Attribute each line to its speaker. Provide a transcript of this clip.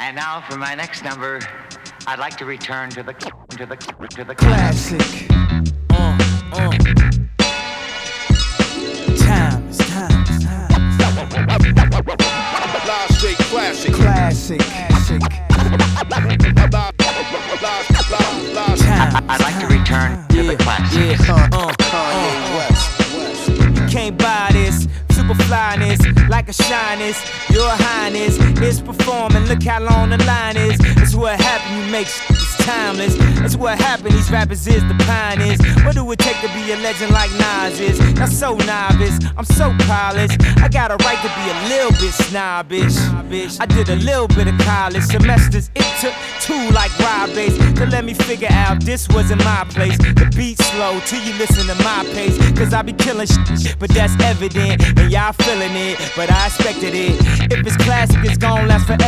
Speaker 1: And now for my next number, I'd like to return to the
Speaker 2: classic. Times.
Speaker 3: Live straight classic.
Speaker 2: Classic.
Speaker 1: I'd like to return to the classic.
Speaker 2: Kanye West. You can't buy this super flyness, like a shyness. Your highness is performing. Look how long the line is. It's what happened. You make it's timeless. It's what happened. These rappers is the pioneers. What do it take to be a legend like Nas is? Not so novice. I'm so polished. I got a right to be a little bit snobbish. I did a little bit of college semesters. It took 2 like Rob Bass to let me figure out this wasn't my place. The beat's slow till you listen to my pace. Cause I be killing shit, but that's evident. And y'all feeling it, but I expected it. If it's classic, it's gon' last forever.